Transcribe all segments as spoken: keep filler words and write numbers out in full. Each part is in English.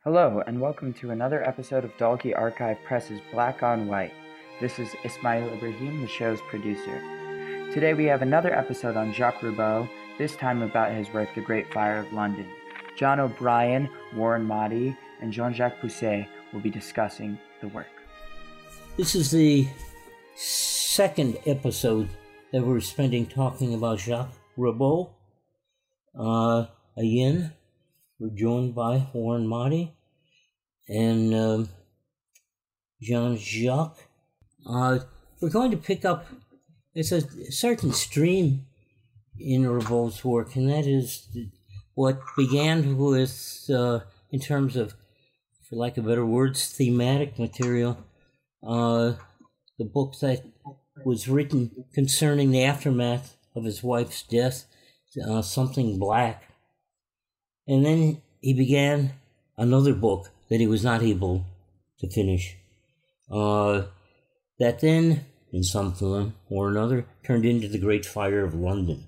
Hello, and welcome to another episode of Dalkey Archive Press's Black on White. This is Ismail Ibrahim, the show's producer. Today we have another episode on Jacques Roubaud, this time about his work The Great Fire of London. John O'Brien, Warren Motti, and Jean-Jacques Pousset will be discussing the work. This is the second episode that we're spending talking about Jacques Roubaud. Uh, again, we're joined by Warren Motti and um, Jean-Jacques. Uh, we're going to pick up, it's a certain stream in Roubaud's work, and that is what began with, uh, in terms of, for lack of better words, thematic material, uh, the book that was written concerning the aftermath of his wife's death, uh, Something Black. And then he began another book that he was not able to finish. Uh, that then, in some form or another, turned into The Great Fire of London.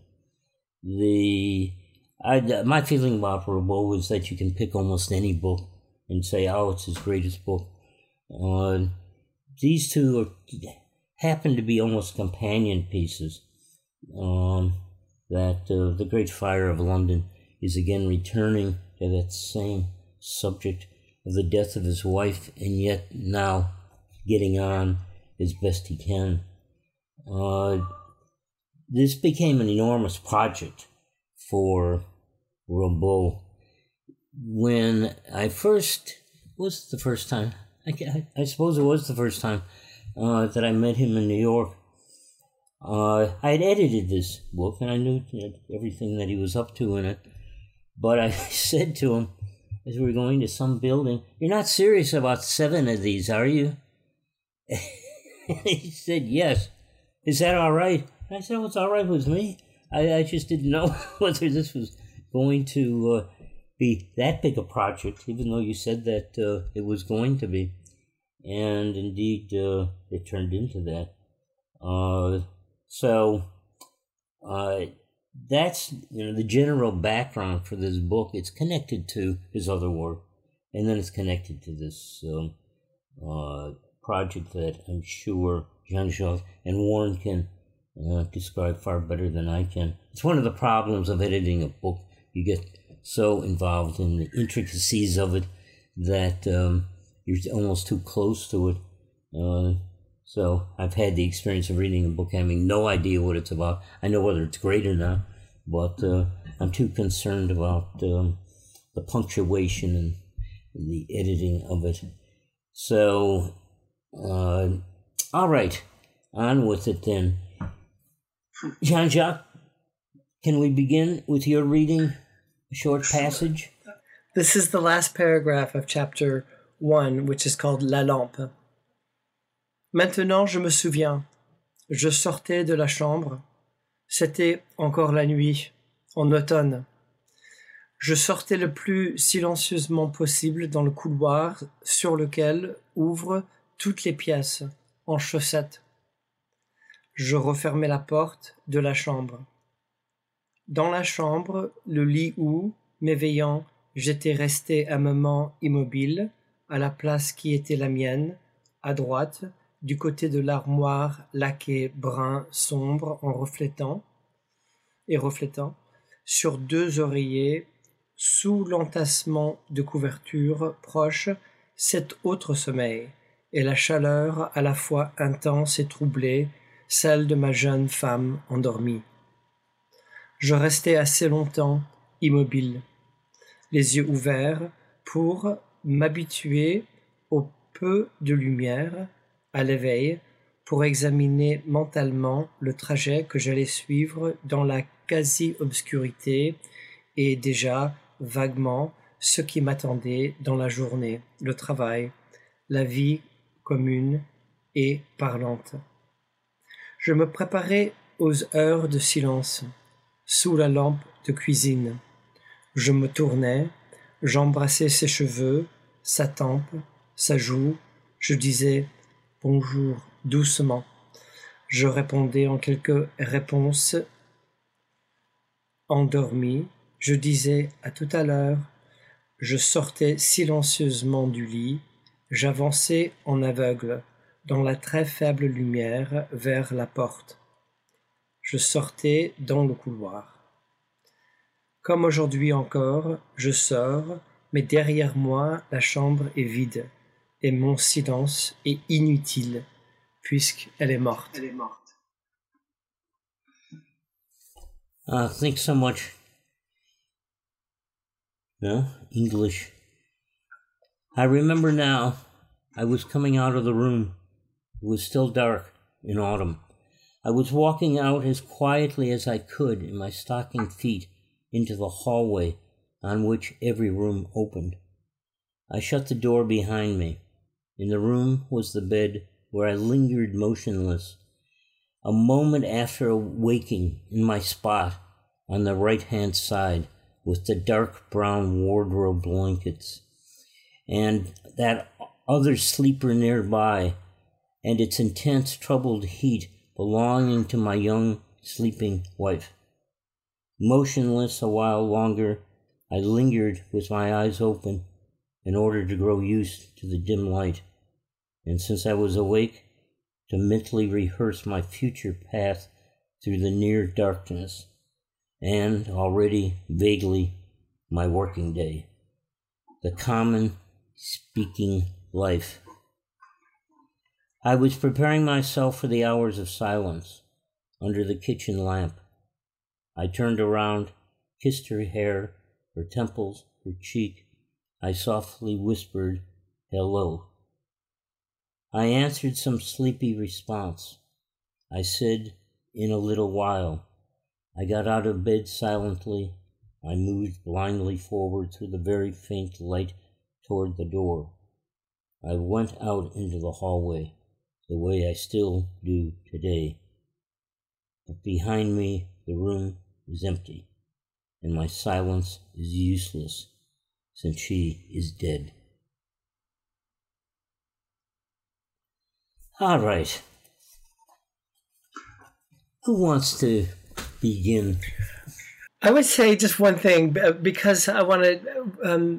The I, my feeling about Roubaud was that you can pick almost any book and say, oh, it's his greatest book. Uh, these two are, happen to be almost companion pieces. Um, that uh, The Great Fire of London is again returning to that same subject of the death of his wife, and yet now getting on as best he can. Uh, this became an enormous project for Roubaud. When I first, was the first time, I, I suppose it was the first time uh, that I met him in New York. Uh, I had edited this book, and I knew everything that he was up to in it. But I said to him, as we were going to some building, "You're not serious about seven of these, are you?" He said, "Yes." "Is that all right?" I said, "Oh, it's all right with me. I, I just didn't know whether this was going to uh, be that big a project, even though you said that uh, it was going to be." And indeed, uh, it turned into that. Uh, so, uh, that's, you know, the general background for this book. It's connected to his other work, and then it's connected to this um, uh, project that I'm sure Jean-Jacques and Warren can uh, describe far better than I can. It's one of the problems of editing a book. You get so involved in the intricacies of it that um, you're almost too close to it. Uh, So I've had the experience of reading a book having no idea what it's about. I know whether it's great or not, but uh, I'm too concerned about um, the punctuation and the editing of it. So, uh, all right, on with it then. Jean-Jacques, can we begin with your reading a short passage? This is the last paragraph of chapter one, which is called La Lampe. Maintenant, je me souviens, je sortais de la chambre, c'était encore la nuit, en automne. Je sortais le plus silencieusement possible dans le couloir sur lequel ouvrent toutes les pièces, en chaussettes. Je refermais la porte de la chambre. Dans la chambre, le lit où, m'éveillant, j'étais resté un moment immobile, à la place qui était la mienne, à droite, du côté de l'armoire laquée brun sombre en reflétant et reflétant sur deux oreillers sous l'entassement de couverture proche cet autre sommeil et la chaleur à la fois intense et troublée, celle de ma jeune femme endormie. Je restais assez longtemps immobile, les yeux ouverts pour m'habituer au peu de lumière à l'éveil, pour examiner mentalement le trajet que j'allais suivre dans la quasi-obscurité et déjà vaguement ce qui m'attendait dans la journée, le travail, la vie commune et parlante. Je me préparais aux heures de silence, sous la lampe de cuisine. Je me tournais, j'embrassais ses cheveux, sa tempe, sa joue, je disais « Bonjour » doucement. Je répondais en quelques réponses endormies. Je disais « À tout à l'heure ». Je sortais silencieusement du lit, j'avançais en aveugle, dans la très faible lumière, vers la porte. Je sortais dans le couloir. Comme aujourd'hui encore, je sors, mais derrière moi, la chambre est vide, et mon silence est inutile, puisqu'elle est morte. Elle est morte. Uh, thanks so much. No, English. I remember now, I was coming out of the room. It was still dark in autumn. I was walking out as quietly as I could in my stocking feet into the hallway on which every room opened. I shut the door behind me. In the room was the bed where I lingered motionless. A moment after waking in my spot on the right-hand side with the dark brown wardrobe blankets, and that other sleeper nearby, and its intense troubled heat belonging to my young sleeping wife. Motionless a while longer, I lingered with my eyes open in order to grow used to the dim light, and since I was awake, to mentally rehearse my future path through the near darkness, and already vaguely my working day, the common speaking life. I was preparing myself for the hours of silence under the kitchen lamp. I turned around, kissed her hair, her temples, her cheek. I softly whispered, "Hello." I answered some sleepy response. I said, "In a little while." I got out of bed silently. I moved blindly forward through the very faint light toward the door. I went out into the hallway, the way I still do today. But behind me, the room is empty, and my silence is useless, since she is dead. All right. Who wants to begin? I would say just one thing, because I want to, um,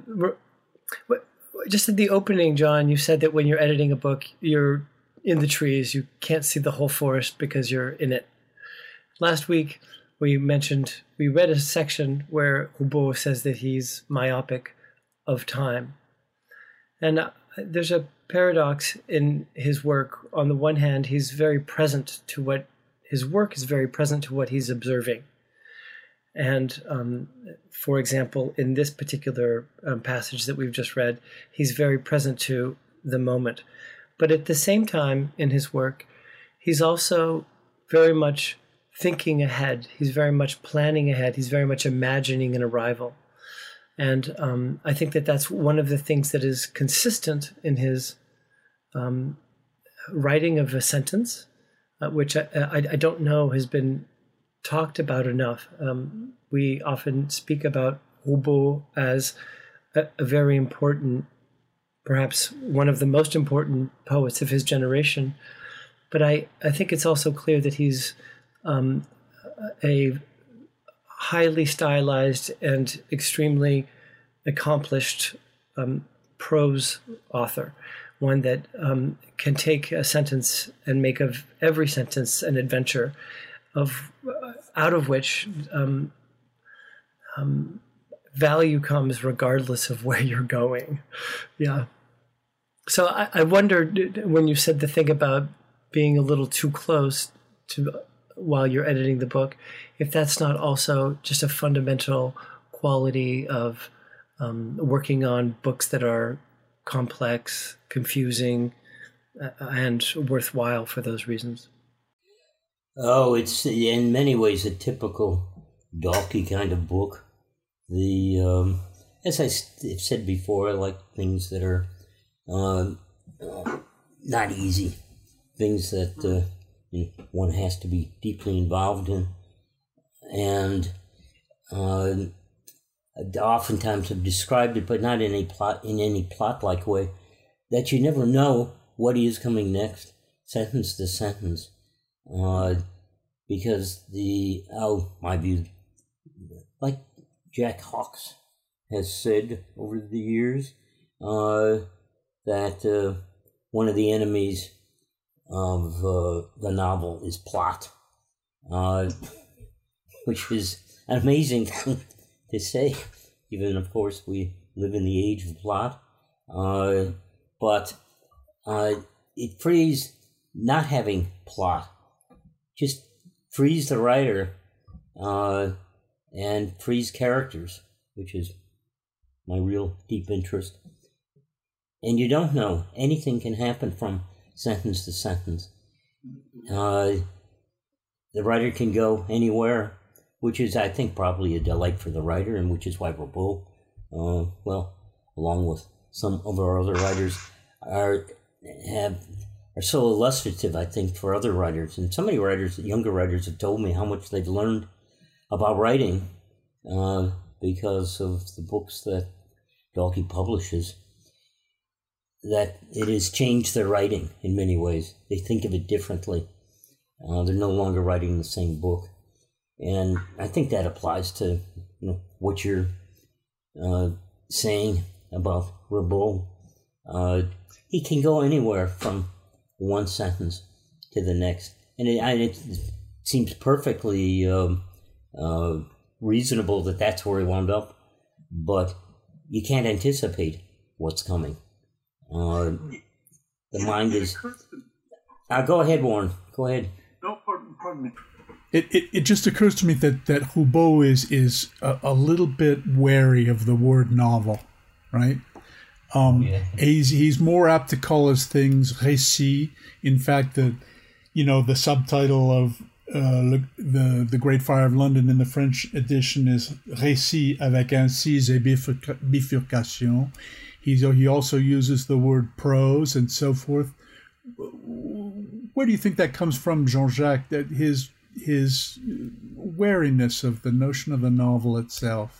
just at the opening, John, you said that when you're editing a book, you're in the trees. You can't see the whole forest because you're in it. Last week, we mentioned, we read a section where Roubaud says that he's myopic of time. And uh, there's a paradox in his work. On the one hand, he's very present to what, his work is very present to what he's observing. And um, for example, in this particular um, passage that we've just read, he's very present to the moment. But at the same time in his work, he's also very much thinking ahead. He's very much planning ahead. He's very much imagining an arrival. And um, I think that that's one of the things that is consistent in his um, writing of a sentence, uh, which I, I, I don't know has been talked about enough. Um, we often speak about Roubaud as a, a very important, perhaps one of the most important poets of his generation. But I, I think it's also clear that he's um, a highly stylized and extremely accomplished um, prose author, one that um, can take a sentence and make of every sentence an adventure, of uh, out of which um, um, value comes regardless of where you're going. Yeah. So I, I wondered when you said the thing about being a little too close to while you're editing the book, if that's not also just a fundamental quality of um, working on books that are complex, confusing, uh, and worthwhile for those reasons. Oh, it's in many ways a typical Dalkey kind of book. The um, as I said before, I like things that are uh, not easy, things that uh, you know, one has to be deeply involved in, and uh, oftentimes I've described it, but not in a plot in any plot-like way, that you never know what is coming next, sentence to sentence. Uh, because the, oh, my view, like Jack Hawkes, has said over the years uh, that uh, one of the enemies of uh, the novel is plot, uh, which is an amazing thing to say, even, of course, we live in the age of plot. Uh, but uh, it frees not having plot, just frees the writer uh, and frees characters, which is my real deep interest. And you don't know. Anything can happen from sentence to sentence. Uh, the writer can go anywhere, which is, I think, probably a delight for the writer, and which is why Rimbaud, uh, well, along with some of our other writers, are have are so illustrative, I think, for other writers. And so many writers, younger writers, have told me how much they've learned about writing uh, because of the books that Dalkey publishes, that it has changed their writing in many ways. They think of it differently. Uh, they're no longer writing the same book. And I think that applies to, you know, what you're uh, saying about Rimbaud. Uh, he can go anywhere from one sentence to the next. And it, it seems perfectly um, uh, reasonable that that's where he wound up. But you can't anticipate what's coming. Uh, the mind is... Uh, go ahead, Warren. Go ahead. No, pardon, pardon me. It, it it just occurs to me that, that Rimbaud is, is a, a little bit wary of the word novel, right? Um, yeah. he's, he's more apt to call his things récits. In fact, the you know the subtitle of uh, the the Great Fire of London in the French edition is Récit avec incise et bifurcation. He's, he also uses the word prose and so forth. Where do you think that comes from, Jean-Jacques, that his his wariness of the notion of the novel itself?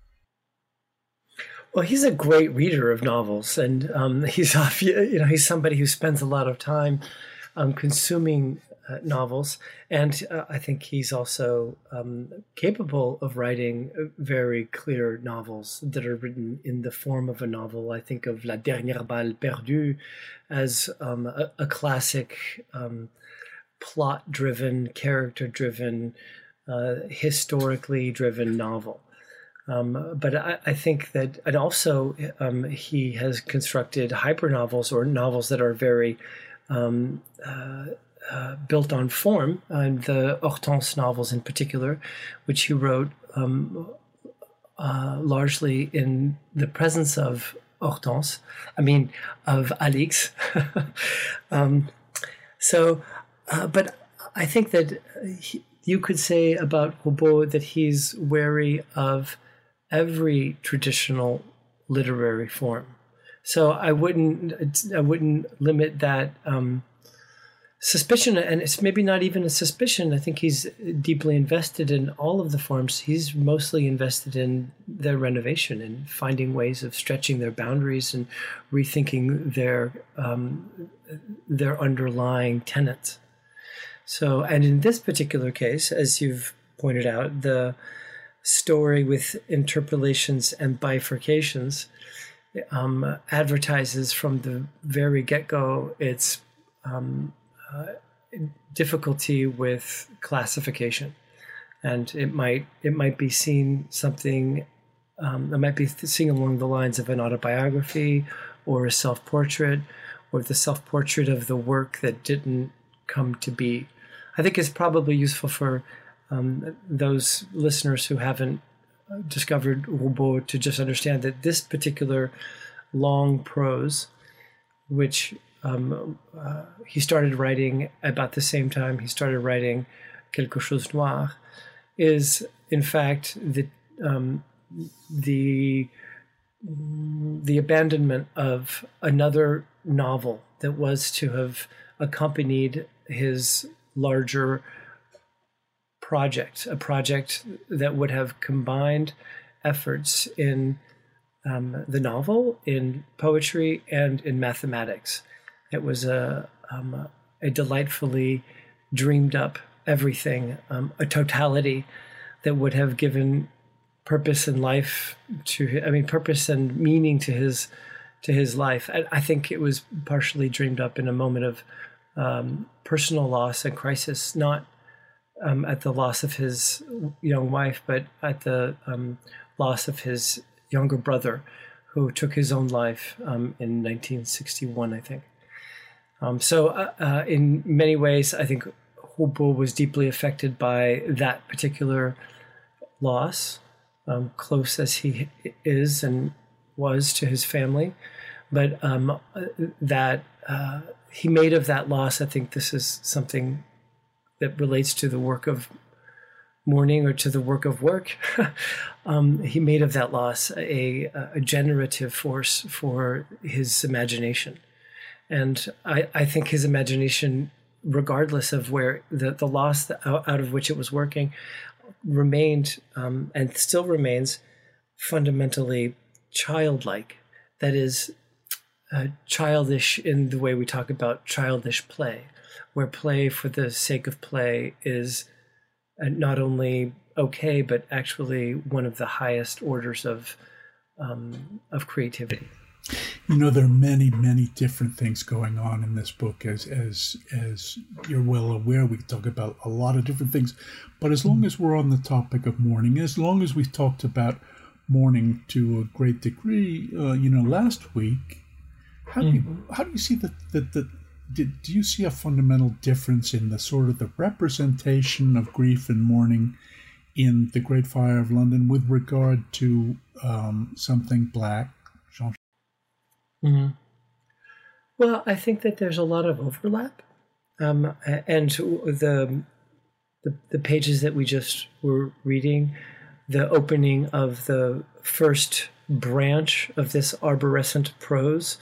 Well, he's a great reader of novels, and um, he's you know he's somebody who spends a lot of time um, consuming uh, novels, and uh, I think he's also um, capable of writing very clear novels that are written in the form of a novel. I think of La Dernière Balle Perdue as um, a, a classic um, plot-driven, character-driven, uh, historically driven novel. Um, but I, I think that, and also um, he has constructed hypernovels or novels that are very um, uh, uh, built on form, and the Hortense novels in particular, which he wrote um, uh, largely in the presence of Hortense, I mean, of Alix. um, so, uh, but I think that he, you could say about Rimbaud that he's wary of every traditional literary form. So I wouldn't I wouldn't limit that um, suspicion, and it's maybe not even a suspicion. I think he's deeply invested in all of the forms. He's mostly invested in their renovation and finding ways of stretching their boundaries and rethinking their um, their underlying tenets. So, and in this particular case, as you've pointed out, the story with interpolations and bifurcations um, advertises from the very get-go its um, uh, difficulty with classification, and it might it might be seen something um, it might be seen along the lines of an autobiography or a self-portrait, or the self-portrait of the work that didn't come to be. I think it's probably useful for Um, those listeners who haven't discovered Rimbaud to just understand that this particular long prose, which um, uh, he started writing about the same time he started writing Quelque chose noir, is in fact the um, the the abandonment of another novel that was to have accompanied his larger project, a project that would have combined efforts in um, the novel, in poetry, and in mathematics. It was a, um, a delightfully dreamed up everything, um, a totality that would have given purpose in life to, I mean, purpose and meaning to his to his life. I, I think it was partially dreamed up in a moment of um, personal loss and crisis, not um, at the loss of his young wife, but at the um, loss of his younger brother, who took his own life um, in nineteen sixty-one, I think. Um, so uh, uh, in many ways, I think Roubaud was deeply affected by that particular loss, um, close as he is and was to his family. But um, that uh, he made of that loss, I think this is something that relates to the work of mourning or to the work of work. um, he made of that loss a, a generative force for his imagination. And I, I think his imagination, regardless of where the, the loss that, out, out of which it was working, remained um, and still remains fundamentally childlike. That is, uh, childish in the way we talk about childish play, where play for the sake of play is not only okay, but actually one of the highest orders of um, of creativity. You know, there are many, many different things going on in this book. As as as you're well aware, we talk about a lot of different things. But as long as we're on the topic of mourning, as long as we've talked about mourning to a great degree, uh, you know, last week, how do you how do you see that that that did do you see a fundamental difference in the sort of the representation of grief and mourning in The Great Fire of London with regard to um, Something Black? Jean- mm-hmm. Well, I think that there's a lot of overlap, um, and the, the the pages that we just were reading, the opening of the first branch of this arborescent prose.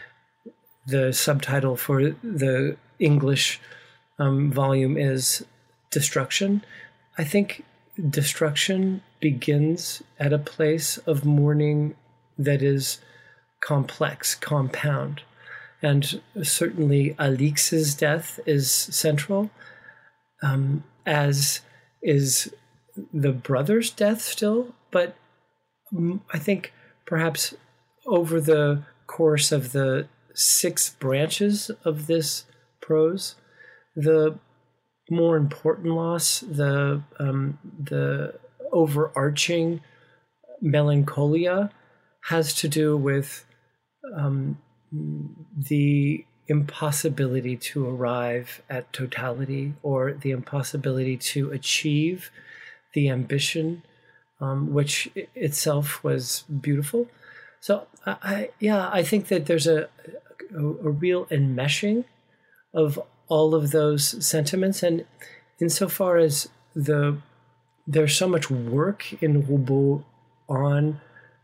The subtitle for the English um, volume is Destruction. I think destruction begins at a place of mourning that is complex, compound. And certainly Alix's death is central, um, as is the brother's death still. But I think perhaps over the course of the six branches of this prose, the more important loss, the um, the overarching melancholia, has to do with um, the impossibility to arrive at totality, or the impossibility to achieve the ambition, um, which itself was beautiful. So, I, yeah, I think that there's a, a, a real enmeshing of all of those sentiments. And insofar as the there's so much work in Roubaud on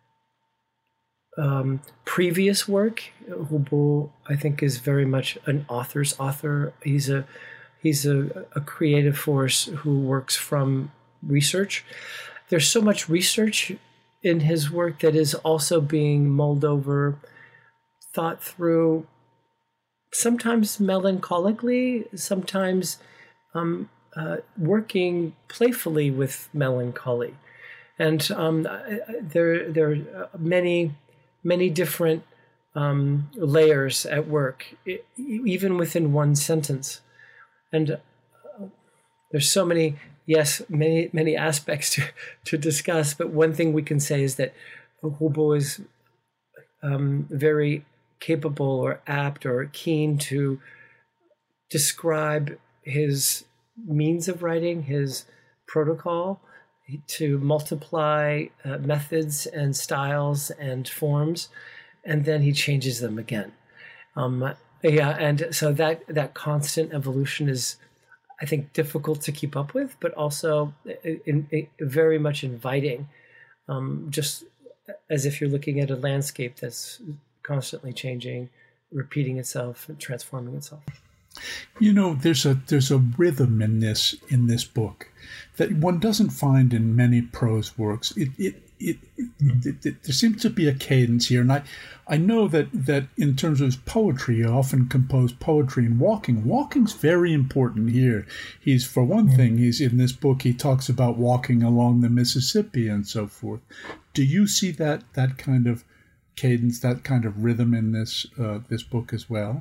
um, previous work, Roubaud, I think, is very much an author's author. He's a he's a, a creative force who works from research. There's so much research in his work that is also being mulled over, thought through, sometimes melancholically, sometimes um, uh, working playfully with melancholy. And um, there, there are many, many different um, layers at work, even within one sentence. And uh, there's so many... Yes, many many aspects to, to discuss, but one thing we can say is that Roubaud is um, very capable or apt or keen to describe his means of writing, his protocol, to multiply uh, methods and styles and forms, and then he changes them again. Um, yeah, and so that, that constant evolution is, I think, difficult to keep up with, but also in, in, very much inviting, um, just as if you're looking at a landscape that's constantly changing, repeating itself, and transforming itself. You know, there's a there's a rhythm in this in this book that one doesn't find in many prose works. It it it, it, it, there seems to be a cadence here, and I, I know that, that in terms of his poetry, he often composed poetry in walking. Walking's very important here. He's, for one thing, he's in this book, he talks about walking along the Mississippi and so forth. Do you see that that kind of cadence, that kind of rhythm in this uh, this book as well?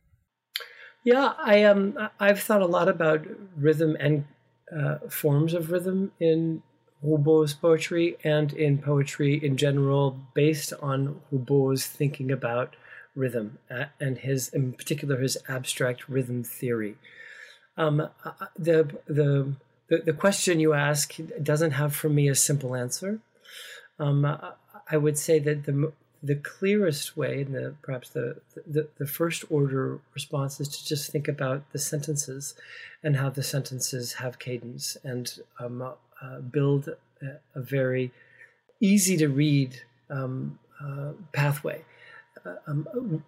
Yeah, I um I've thought a lot about rhythm and uh, forms of rhythm in Roubaud's poetry and in poetry in general, based on Roubaud's thinking about rhythm uh, and his, in particular, his abstract rhythm theory. Um, the, the the the question you ask doesn't have for me a simple answer. Um, I would say that the the clearest way, and the perhaps the, the the first order response, is to just think about the sentences and how the sentences have cadence and um, uh, build a, a very easy to read um, uh, pathway. Uh, um,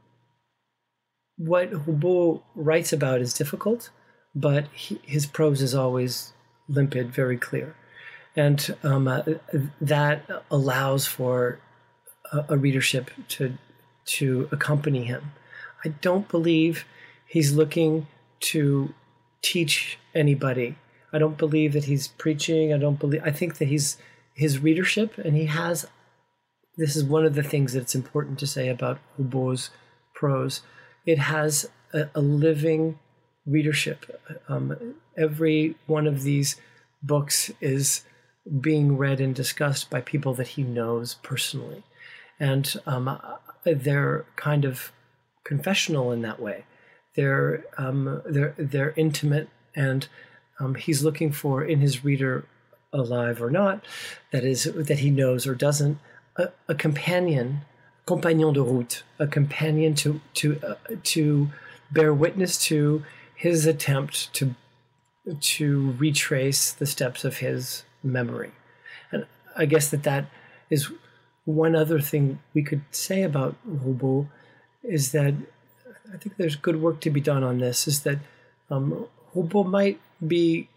what Roubaud writes about is difficult, but he, his prose is always limpid, very clear, and um, uh, that allows for a readership to to accompany him. I don't believe he's looking to teach anybody. I don't believe that he's preaching. I don't believe. I think that he's his readership, and he has. This is one of the things that's important to say about Roubaud's prose. It has a, a living readership. Um, every one of these books is being read and discussed by people that he knows personally. And um, they're kind of confessional in that way. They're um, they're they're intimate, and um, he's looking for in his reader, alive or not, that is that he knows or doesn't, a, a companion, compagnon de route, a companion to to uh, to bear witness to his attempt to to retrace the steps of his memory. And I guess that that is. One other thing we could say about Roubaud is that I think there's good work to be done on this, is that um, Roubaud might be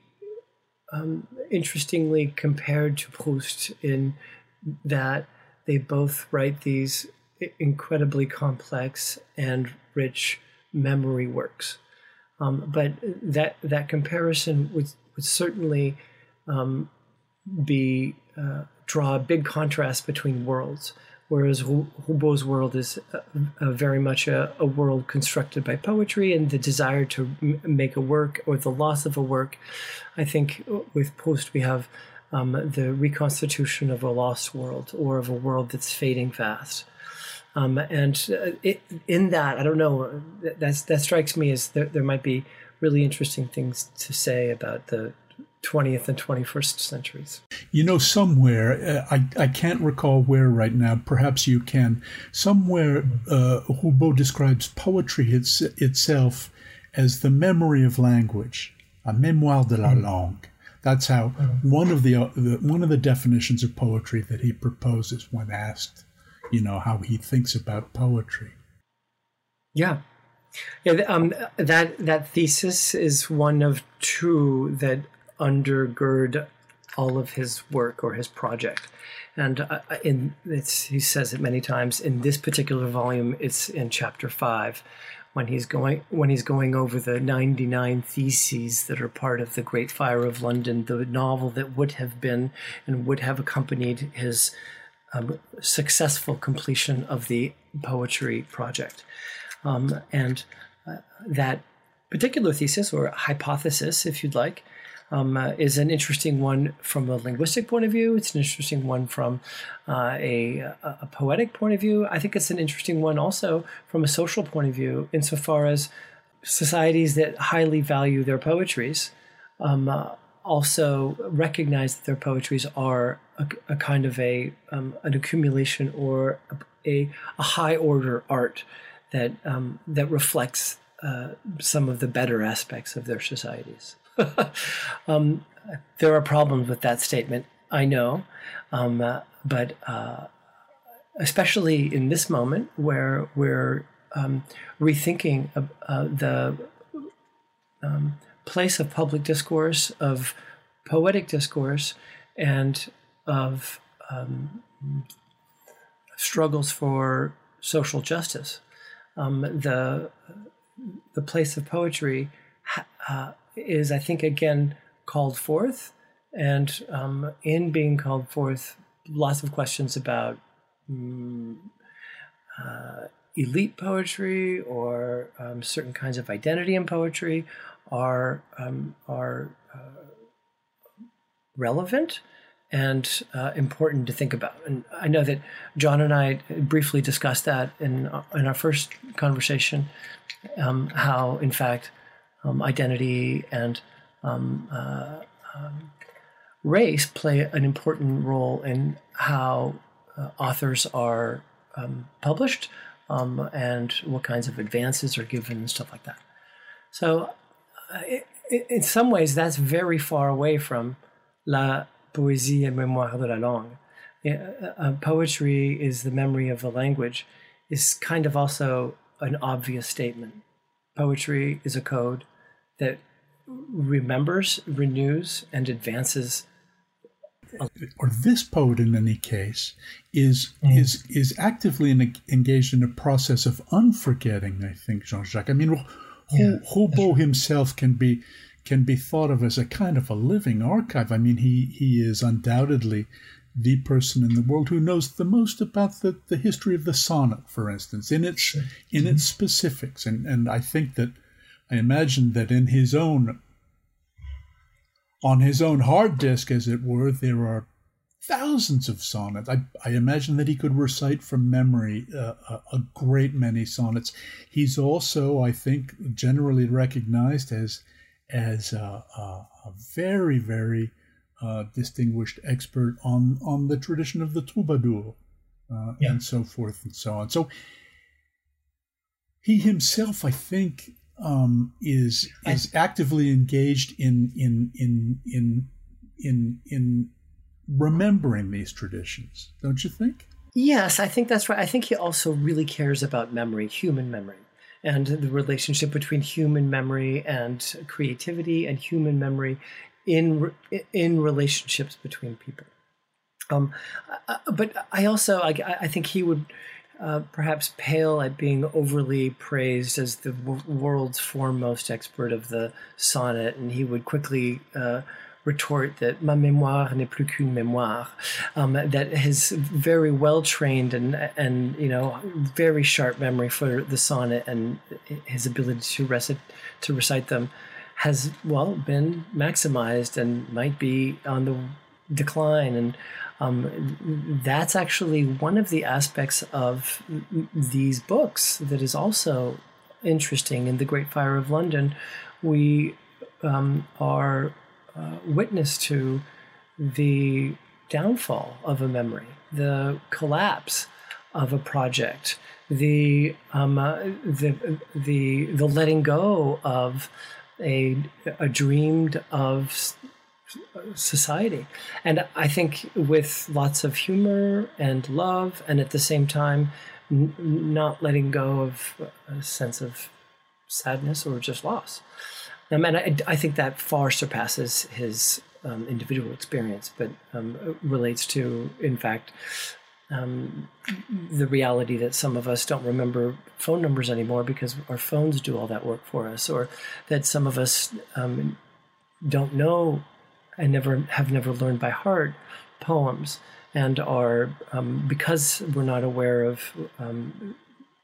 um, interestingly compared to Proust in that they both write these incredibly complex and rich memory works. Um, but that that comparison would, would certainly um, be uh, draw a big contrast between worlds, whereas Roubaud's world is a, a very much a, a world constructed by poetry and the desire to m- make a work or the loss of a work. I think with Proust we have um, the reconstitution of a lost world or of a world that's fading fast. Um, and uh, it, in that, I don't know, that's, that strikes me as there, there might be really interesting things to say about the twentieth and twenty-first centuries. You know, somewhere, uh, I, I can't recall where right now, perhaps you can, somewhere uh, Roubaud describes poetry it's, itself as the memory of language, a mémoire de la mm. langue. That's how mm. one of the, uh, the one of the definitions of poetry that he proposes when asked, you know, how he thinks about poetry. Yeah. Yeah, um, that that thesis is one of two that undergird all of his work or his project, and uh, in it's he says it many times. In this particular volume, it's in chapter five, when he's going when he's going over the ninety-nine theses that are part of the Great Fire of London, the novel that would have been and would have accompanied his um, successful completion of the poetry project, um, and uh, that particular thesis or hypothesis, if you'd like. Um, uh, is an interesting one from a linguistic point of view. It's an interesting one from uh, a, a poetic point of view. I think it's an interesting one also from a social point of view, insofar as societies that highly value their poetries um, uh, also recognize that their poetries are a, a kind of a um, an accumulation or a, a high order art that um, that reflects uh, some of the better aspects of their societies. um, there are problems with that statement, I know, um, uh, but uh, especially in this moment where we're um, rethinking uh, uh, the um, place of public discourse, of poetic discourse, and of um, struggles for social justice. Um, the the place of poetry uh, is, I think, again called forth, and um, in being called forth, lots of questions about um, uh, elite poetry or um, certain kinds of identity in poetry are um, are uh, relevant and uh, important to think about. And I know that John and I briefly discussed that in in our first conversation, um, how in fact um, identity and um, uh, um, race play an important role in how uh, authors are um, published um, and what kinds of advances are given and stuff like that. So uh, it, it, in some ways, that's very far away from la poésie et mémoire de la langue. Yeah, uh, poetry is the memory of the language is kind of also an obvious statement. Poetry is a code that remembers, renews, and advances. Or this poet, in any case, is mm. is is actively in, engaged in a process of unforgetting. I think Jean-Jacques. I mean, yeah, Roubaud himself can be can be thought of as a kind of a living archive. I mean, he he is undoubtedly the person in the world who knows the most about the, the history of the sonnet, for instance, in its sure. in mm-hmm. its specifics. And and I think that I imagine that in his own on his own hard disk, as it were, there are thousands of sonnets. I, I imagine that he could recite from memory uh, a, a great many sonnets. He's also, I think, generally recognized as as a, a, a very, very uh, distinguished expert on, on the tradition of the troubadour uh, yeah. and so forth and so on. So he himself, I think, Um, is is actively engaged in in in in in in remembering these traditions, don't you think? Yes, I think that's right. I think he also really cares about memory, human memory, and the relationship between human memory and creativity, and human memory in in relationships between people. Um, but I also I, I think he would. Uh, perhaps pale at being overly praised as the w- world's foremost expert of the sonnet, and he would quickly uh, retort that ma mémoire n'est plus qu'une mémoire, um, that his very well trained and and you know very sharp memory for the sonnet and his ability to recite to recite them has well been maximized and might be on the decline. And Um, that's actually one of the aspects of these books that is also interesting. In The Great Fire of London, we um, are uh, witness to the downfall of a memory, the collapse of a project, the um, uh, the the the letting go of a a dreamed of society. And I think with lots of humor and love, and at the same time n- not letting go of a sense of sadness or just loss. I mean, I, I think that far surpasses his um, individual experience, but um, relates to, in fact, um, the reality that some of us don't remember phone numbers anymore because our phones do all that work for us, or that some of us um, don't know and never have never learned by heart poems, and are um, because we're not aware of um,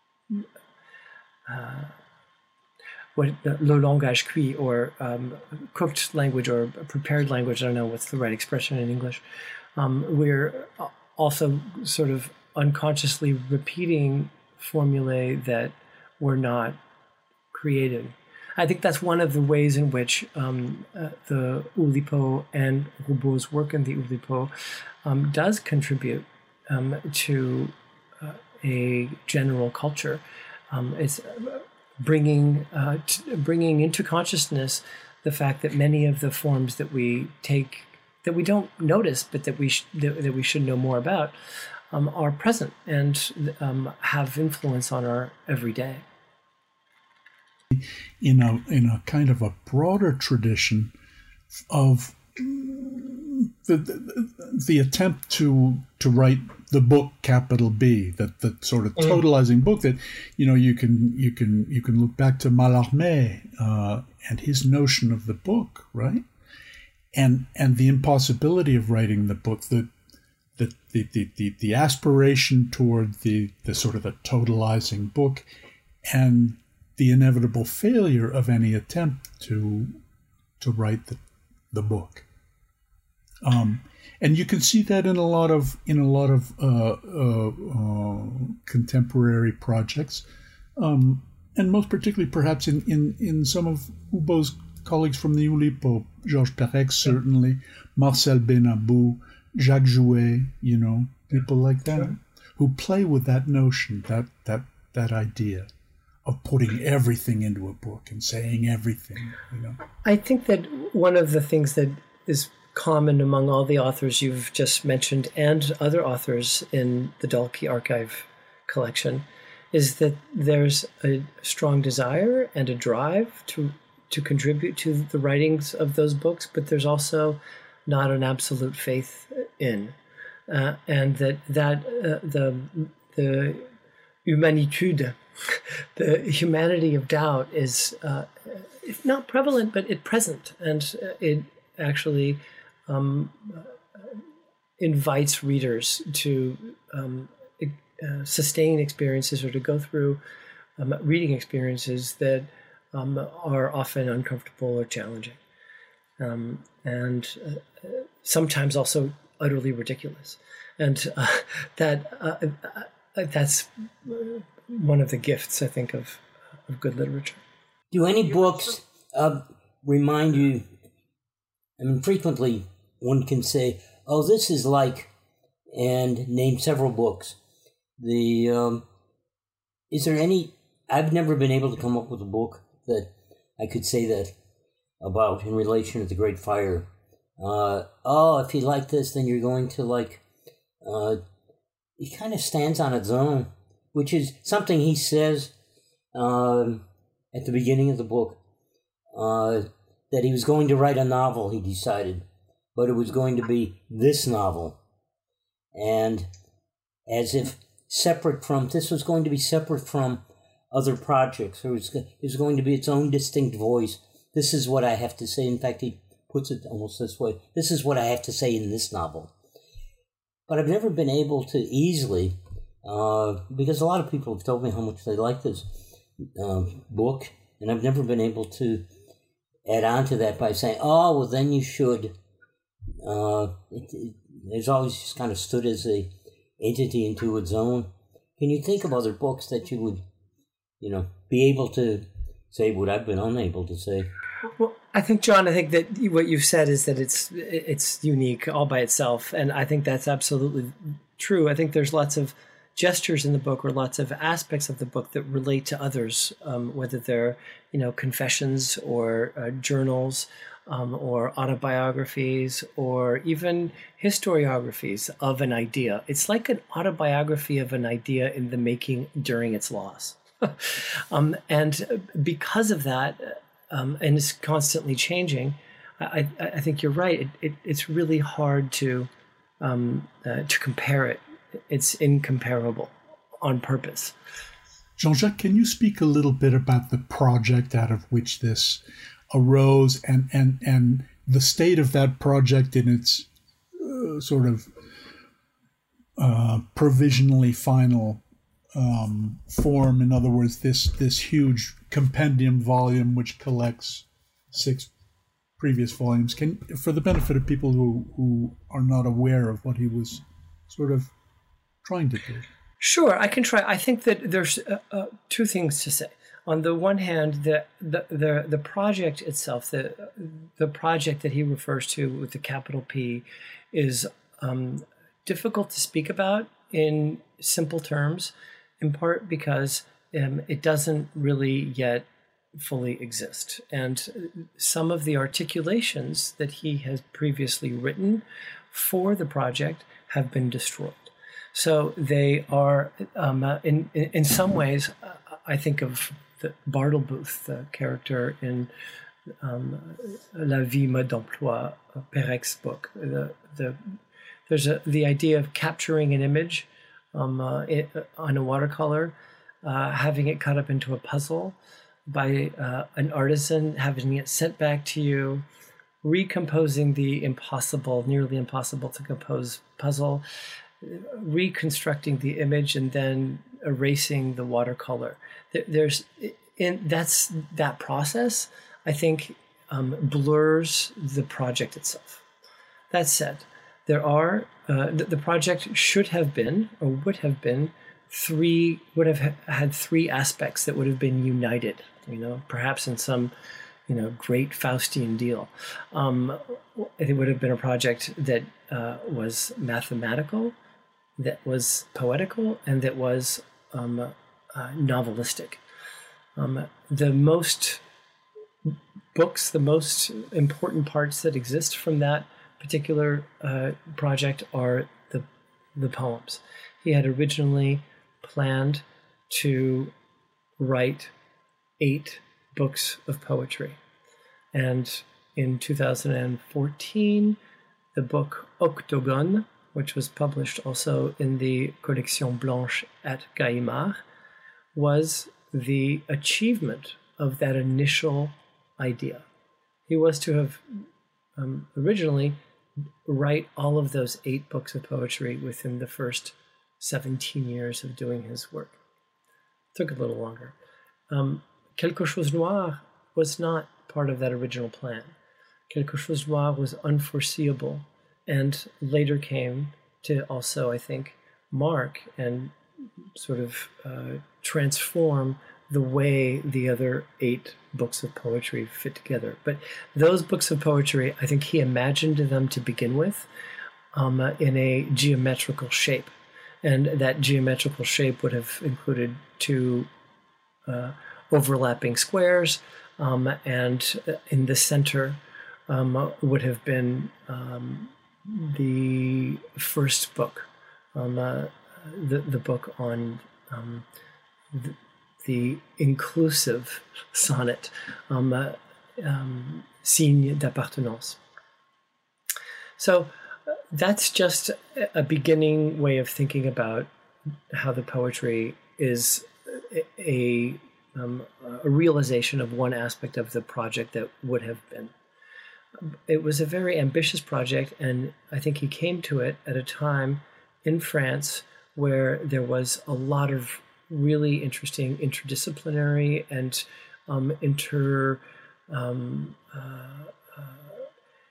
uh, what le langage cuit, or um, cooked language or prepared language. I don't know what's the right expression in English. Um, we're also sort of unconsciously repeating formulae that were not created. I think that's one of the ways in which um, uh, the Oulipo and Roubaud's work in the Oulipo um, does contribute um, to uh, a general culture. Um, it's bringing uh, t- bringing into consciousness the fact that many of the forms that we take, that we don't notice, but that we sh- that, that we should know more about, um, are present and um, have influence on our everyday. In a in a kind of a broader tradition of the, the the attempt to to write the book capital B, that that sort of totalizing book that, you know, you can you can you can look back to Mallarmé uh, and his notion of the book, right? And and the impossibility of writing the book, the the the the, the, the aspiration toward the, the sort of the totalizing book, and the inevitable failure of any attempt to to write the the book. Um, and you can see that in a lot of in a lot of uh, uh, uh, contemporary projects, um, and most particularly perhaps in, in, in some of Houbeau's colleagues from the Oulipo, Georges Perec certainly, Marcel Benabou, Jacques Jouet, you know, people like that, sure, who play with that notion, that that that idea of putting everything into a book and saying everything, you know. I think that one of the things that is common among all the authors you've just mentioned and other authors in the Dalkey Archive collection is that there's a strong desire and a drive to to contribute to the writings of those books, but there's also not an absolute faith in, uh, and that that uh, the the humanitude, the humanity of doubt, is uh, if not prevalent, but it present, and it actually um, invites readers to um, uh, sustain experiences or to go through um, reading experiences that um, are often uncomfortable or challenging, um, and uh, sometimes also utterly ridiculous, and uh, that uh, uh, that's one of the gifts, I think, of of good literature. Do any books uh, remind you? I mean, frequently one can say, "Oh, this is like," and name several books. The um, is there any? I've never been able to come up with a book that I could say that about in relation to the Great Fire. Uh, oh, if you like this, then you're going to like. Uh, it kind of stands on its own, which is something he says um, at the beginning of the book. Uh, that he was going to write a novel, he decided, but it was going to be this novel. And as if separate from, this was going to be separate from other projects, or it was, it was going to be its own distinct voice. This is what I have to say. In fact, he puts it almost this way. This is what I have to say in this novel. But I've never been able to easily, uh, because a lot of people have told me how much they like this uh, book, and I've never been able to add on to that by saying, oh, well, then you should. Uh, it, it, it's always just kind of stood as a entity into its own. Can you think of other books that you would, you know, be able to say what I've been unable to say? Well, I think, John, I think that what you've said is that it's it's unique all by itself, and I think that's absolutely true. I think there's lots of gestures in the book or lots of aspects of the book that relate to others, um, whether they're, you know, confessions or uh, journals um, or autobiographies or even historiographies of an idea. It's like an autobiography of an idea in the making during its loss. um, and because of that, um, and it's constantly changing, I, I, I think you're right. It, it, it's really hard to um, uh, to compare it. It's incomparable on purpose. Jean-Jacques, can you speak a little bit about the project out of which this arose and, and, and the state of that project in its uh, sort of uh, provisionally final um, form? In other words, this, this huge compendium volume which collects six previous volumes. Can, for the benefit of people who, who are not aware of what he was sort of trying to do. Sure, I can try. I think that there's uh, uh, two things to say. On the one hand, the the the, the project itself, the the project that he refers to with the capital P, is um, difficult to speak about in simple terms, in part because um, it doesn't really yet fully exist, and some of the articulations that he has previously written for the project have been destroyed. So they are, um, uh, in, in in some ways, uh, I think of the Bartlebooth, the character in um, La Vie Mode d'Emploi, Perec's book. The, the, there's a, the idea of capturing an image um, uh, it, on a watercolor, uh, having it cut up into a puzzle by uh, an artisan, having it sent back to you, recomposing the impossible, nearly impossible to compose puzzle, reconstructing the image, and then erasing the watercolor. There's, in that's that process, I think, um, blurs the project itself. That said, there are uh, the, the project should have been, or would have been, three would have had three aspects that would have been united. You know, perhaps in some, you know, great Faustian deal. Um, it would have been a project that uh, was mathematical, that was poetical, and that was um, uh, novelistic. Um, the most books, the most important parts that exist from that particular uh, project are the the poems. He had originally planned to write eight books of poetry. And in two thousand fourteen, the book Octogone, which was published also in the Collection Blanche at Gallimard, was the achievement of that initial idea. He was to have um, originally write all of those eight books of poetry within the first seventeen years of doing his work. It took a little longer. Um, Quelque chose noir was not part of that original plan. Quelque chose noir was unforeseeable and later came to also, I think, mark and sort of uh, transform the way the other eight books of poetry fit together. But those books of poetry, I think he imagined them to begin with um, uh, in a geometrical shape. And that geometrical shape would have included two uh, overlapping squares, um, and in the center um, would have been um, the first book, um, uh, the, the book on um, the, the inclusive sonnet, um, uh, um, Signe d'appartenance. So uh, that's just a beginning way of thinking about how the poetry is a, a Um, a realization of one aspect of the project that would have been. It was a very ambitious project, and I think he came to it at a time in France where there was a lot of really interesting interdisciplinary and um, inter, um, uh, uh,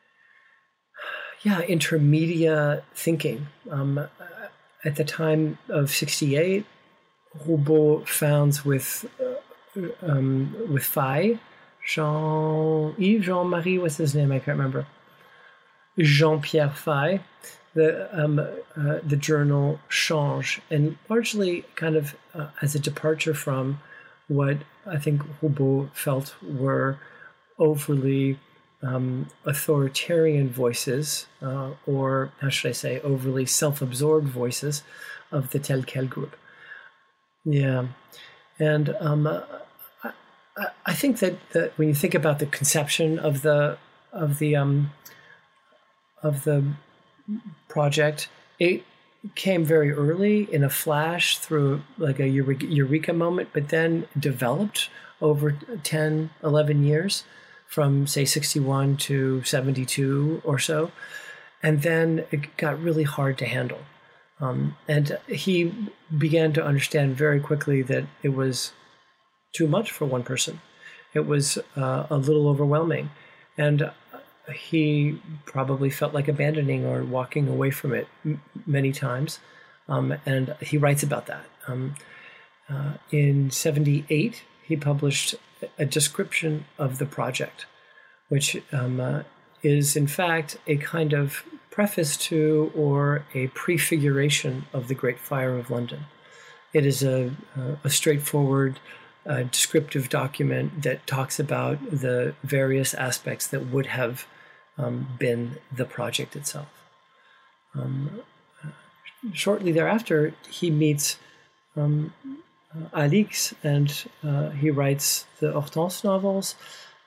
yeah, intermedia thinking. Um, at the time of sixty-eight, Roubaud founds with uh, Um, with Faye, Jean-Yves, Jean-Marie, what's his name? I can't remember. Jean-Pierre Faye, the um, uh, the journal Change, and largely kind of uh, as a departure from what I think Roubaud felt were overly um, authoritarian voices, uh, or how should I say, overly self-absorbed voices of the Tel Quel group. Yeah, and um, uh, I think that, that when you think about the conception of the of the um, of the project, it came very early in a flash through like a eureka moment, but then developed over ten, eleven years from say sixty-one to seventy-two or so, and then it got really hard to handle. Um, and he began to understand very quickly that it was too much for one person. It was uh, a little overwhelming, and he probably felt like abandoning or walking away from it m- many times, um, and he writes about that. Um, uh, in seventy-eight, he published a description of the project, which um, uh, is in fact a kind of preface to or a prefiguration of the Great Fire of London. It is a, a straightforward uh, descriptive document that talks about the various aspects that would have um, been the project itself. Um, shortly thereafter, he meets um, uh, Alix, and uh, he writes the Hortense novels,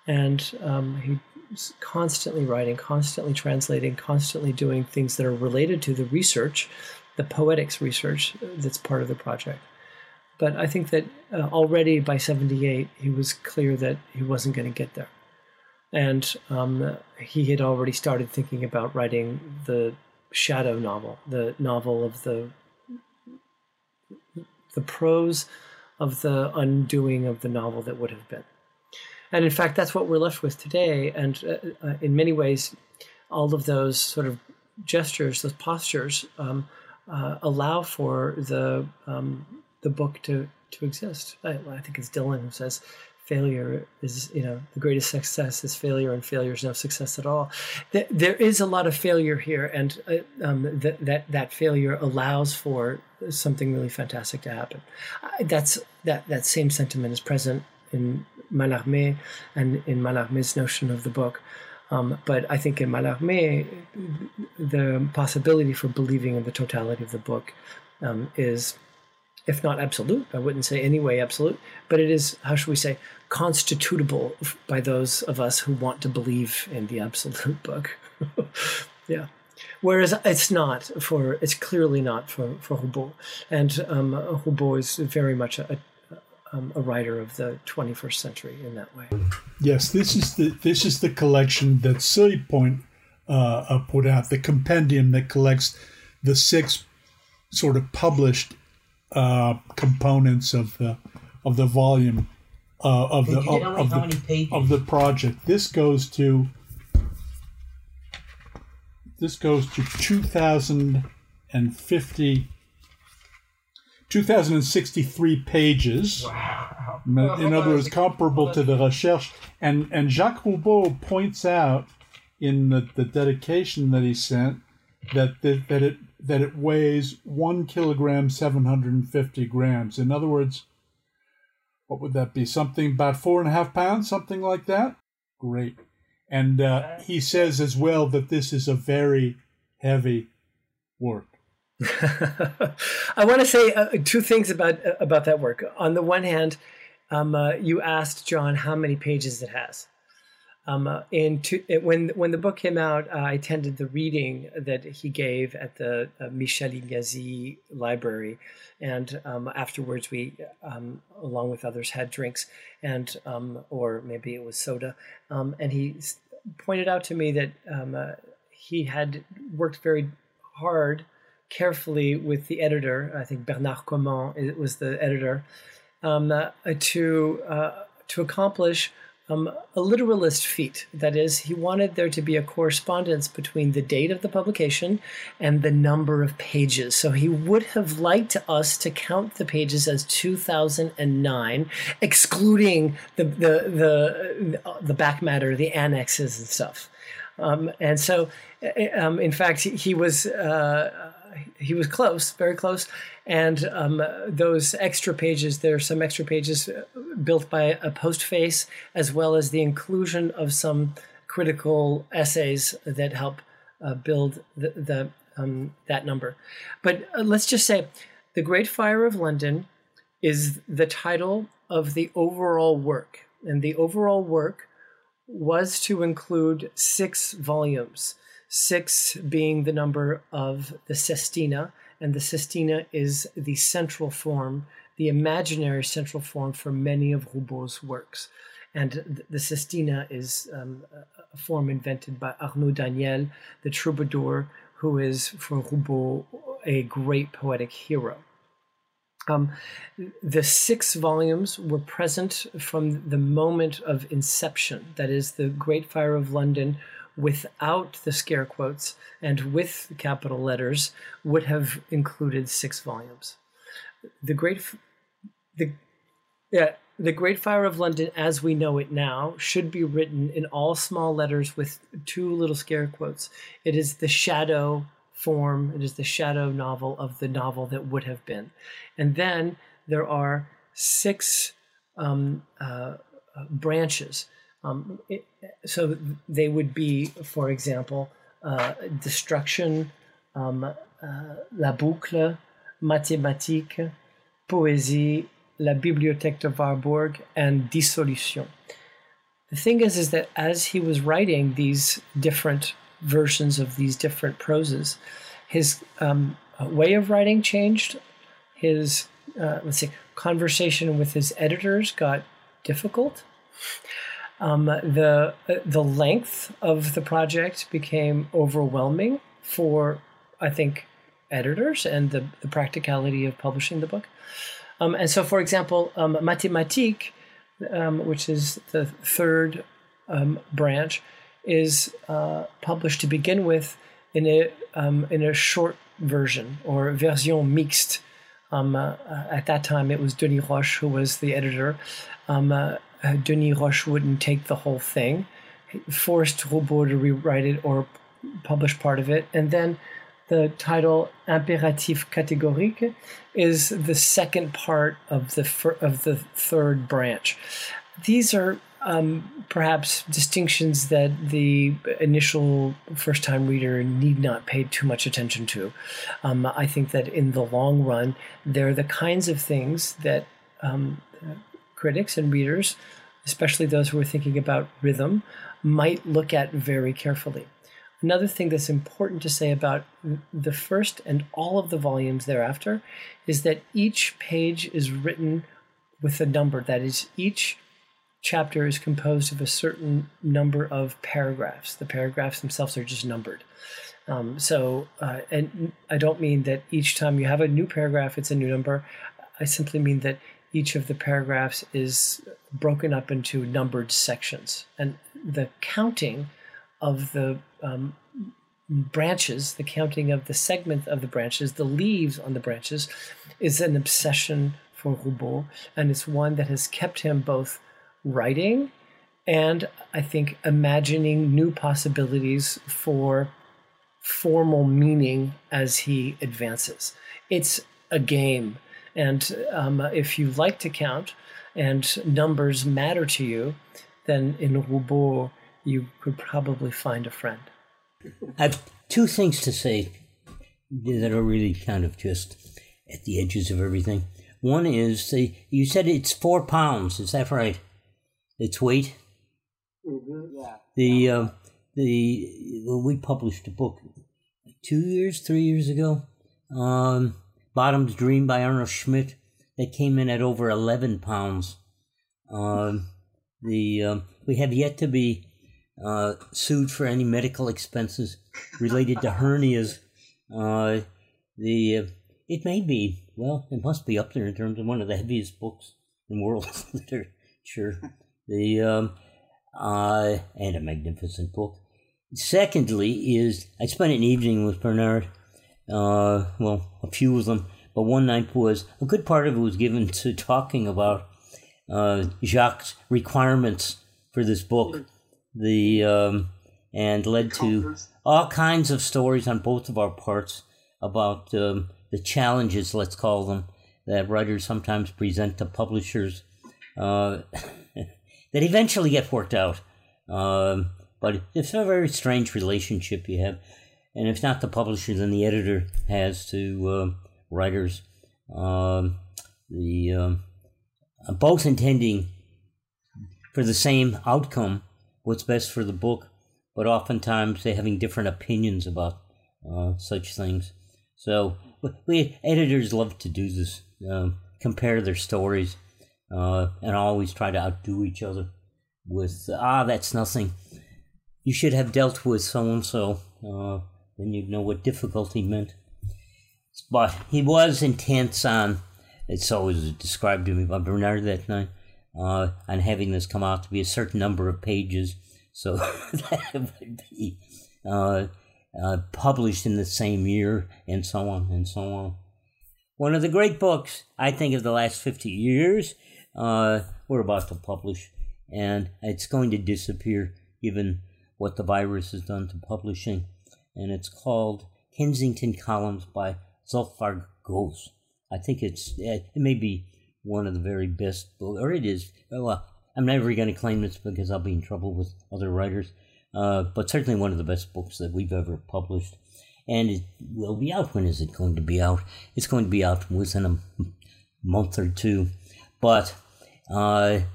and um, he's constantly writing, constantly translating, constantly doing things that are related to the research, the poetics research that's part of the project. But I think that uh, already by seventy-eight, he was clear that he wasn't going to get there. And um, he had already started thinking about writing the shadow novel, the novel of the the prose of the undoing of the novel that would have been. And in fact, that's what we're left with today. And uh, uh, in many ways, all of those sort of gestures, those postures, um, uh, allow for the um, the book to to exist. I, I think it's Dylan who says, failure is, you know, the greatest success is failure, and failure is no success at all. There, there is a lot of failure here, and uh, um, th- that that failure allows for something really fantastic to happen. Uh, that's that that same sentiment is present in Mallarmé and in Mallarmé's notion of the book. Um, but I think in Mallarmé, the possibility for believing in the totality of the book um, is, if not absolute, I wouldn't say any way absolute, but it is, how should we say, constitutable by those of us who want to believe in the absolute book. Yeah. Whereas it's not for, it's clearly not for, for Roubaud. And um, Roubaud is very much a, um, a writer of the twenty-first century in that way. Yes, this is the this is the collection that Silly Point uh, uh, put out, the compendium that collects the six sort of published uh, components of the of the volume uh, of Did the you of, tell me of how the many pages? of the project. This goes to this goes to two thousand fifty. two thousand sixty-three pages. Wow. In other words, comparable to the Recherche. And, and Jacques Roubaud points out in the, the dedication that he sent that, that, that, it, that it weighs one kilogram, seven hundred fifty grams. In other words, what would that be? Something about four and a half pounds, something like that? Great. And uh, he says as well that this is a very heavy work. I want to say uh, two things about uh, about that work. On the one hand, um, uh, you asked John how many pages it has. Um, uh, in two, it, when when the book came out, uh, I attended the reading that he gave at the uh, Michel Ignazi Library, and um, afterwards we, um, along with others, had drinks, and um, or maybe it was soda, um, and he pointed out to me that um, uh, he had worked very hard, carefully with the editor. I think Bernard Comment was the editor, um, uh, to uh, to accomplish um, a literalist feat. That is, he wanted there to be a correspondence between the date of the publication and the number of pages. So he would have liked us to count the pages as two thousand nine, excluding the the the, the back matter, the annexes and stuff. Um, and so, um, in fact, he was. Uh, He was close, very close, and um, those extra pages, there are some extra pages built by a postface, as well as the inclusion of some critical essays that help uh, build the, the um, that number. But uh, let's just say, The Great Fire of London is the title of the overall work, and the overall work was to include six volumes. Six being the number of the sestina, and the sestina is the central form, the imaginary central form for many of Roubaud's works. And the sestina is um, a form invented by Arnaud Daniel, the troubadour, who is, for Roubaud, a great poetic hero. Um, the six volumes were present from the moment of inception, that is, the Great Fire of London, without the scare quotes and with the capital letters, would have included six volumes. The Great, the, yeah, the Great Fire of London, as we know it now, should be written in all small letters with two little scare quotes. It is the shadow form, it is the shadow novel of the novel that would have been. And then there are six um, uh, branches. Um, it, so they would be, for example, uh, destruction, um, uh, la boucle, mathématiques, poésie, la bibliothèque de Warburg, and dissolution. the thing is, is that as he was writing these different versions of these different proses, his um, way of writing changed. His, uh, let's see, conversation with his editors got difficult. Um, the the length of the project became overwhelming for, I think, editors and the, the practicality of publishing the book. Um, and so, for example, um, Mathématiques, um, which is the third um, branch, is uh, published to begin with in a um, in a short version, or version mixte. Um, uh, at that time, it was Denis Roche who was the editor. Um, uh, Denis Roche wouldn't take the whole thing, he forced Roubaud to rewrite it or publish part of it, and then the title Impératif catégorique is the second part of the fir- of the third branch. These are um, perhaps distinctions that the initial first-time reader need not pay too much attention to. Um, I think that in the long run, they're the kinds of things that um, critics and readers, especially those who are thinking about rhythm, might look at very carefully. Another thing that's important to say about the first and all of the volumes thereafter is that each page is written with a number. That is, each chapter is composed of a certain number of paragraphs. The paragraphs themselves are just numbered. Um, so, uh, and I don't mean that each time you have a new paragraph, it's a new number. I simply mean that each of the paragraphs is broken up into numbered sections. And the counting of the um, branches, the counting of the segment of the branches, the leaves on the branches, is an obsession for Roubaud, and it's one that has kept him both writing and, I think, imagining new possibilities for formal meaning as he advances. It's a game, and um, if you like to count and numbers matter to you, then in Roubaud you could probably find a friend. I have two things to say that are really kind of just at the edges of everything. One is, the, you said it's four pounds, is that right? Its weight? Mm-hmm, yeah. The, uh, the, well, we published a book two years, three years ago, um, Bottom's Dream by Arno Schmidt, that came in at over eleven pounds. Um, the um, we have yet to be uh, sued for any medical expenses related to hernias. Uh, the uh, it may be, well, it must be up there in terms of one of the heaviest books in world literature. The um, uh, and a magnificent book. Secondly, is I spent an evening with Bernard. Uh, well, a few of them, but one night was a good part of it was given to talking about uh, Jacques' requirements for this book, the um, and led to all kinds of stories on both of our parts about um, the challenges, let's call them, that writers sometimes present to publishers uh, that eventually get worked out. Um, but it's a very strange relationship you have. And if not the publisher, then the editor has to uh, writers. Um, the um, both intending for the same outcome, what's best for the book, but oftentimes they're having different opinions about uh, such things. So we editors love to do this, uh, compare their stories, uh, and always try to outdo each other with, ah, that's nothing. You should have dealt with so-and-so. Uh, then you'd know what difficulty meant. But he was intense on, it's always described to me by Bernard that night, uh, on having this come out to be a certain number of pages, so that it would be uh, uh, published in the same year, and so on and so on. One of the great books, I think, of the last fifty years, uh, we're about to publish, and it's going to disappear given what the virus has done to publishing. And it's called Kensington Columns by Zulfikar Ghose. I think it's, it may be one of the very best books, or it is. Well, I'm never going to claim this because I'll be in trouble with other writers, uh, but certainly one of the best books that we've ever published. And it will be out. When is it going to be out? It's going to be out within a month or two. But uh,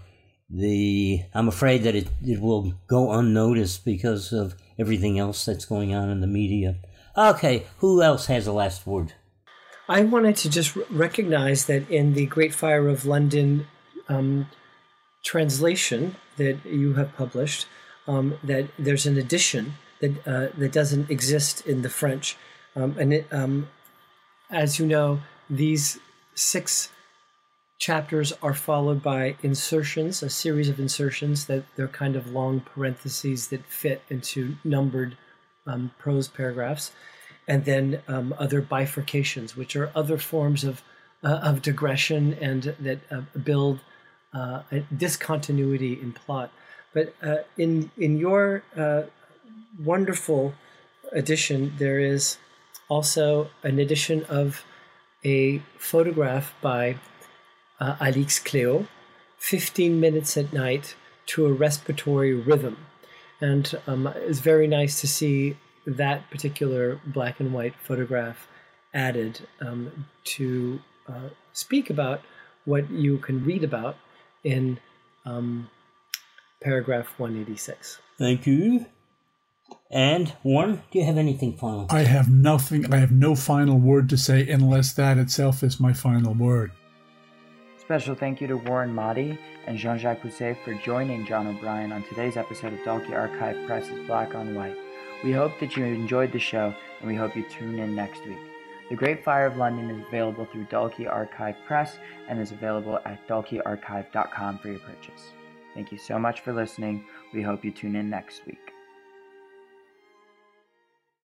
the I'm afraid that it, it will go unnoticed because of everything else that's going on in the media. Okay, who else has the last word? I wanted to just recognize that in the Great Fire of London um, translation that you have published, um, that there's an edition that uh, that doesn't exist in the French. Um, and it, um, as you know, these six chapters are followed by insertions, a series of insertions that they're kind of long parentheses that fit into numbered um, prose paragraphs, and then um, other bifurcations, which are other forms of uh, of digression and that uh, build uh, a discontinuity in plot. But uh, in in your uh, wonderful edition, there is also an edition of a photograph by uh, Alix Cléo, fifteen minutes at night to a respiratory rhythm. And um, it's very nice to see that particular black and white photograph added um, to uh, speak about what you can read about in um, paragraph one eighty-six. Thank you. And Warren, do you have anything final? I have nothing. I have no final word to say unless that itself is my final word. Special thank you to Warren Motti and Jean-Jacques Pousset for joining John O'Brien on today's episode of Dalkey Archive Press's Black on White. We hope that you enjoyed the show, and we hope you tune in next week. The Great Fire of London is available through Dalkey Archive Press and is available at dalkey archive dot com for your purchase. Thank you so much for listening. We hope you tune in next week.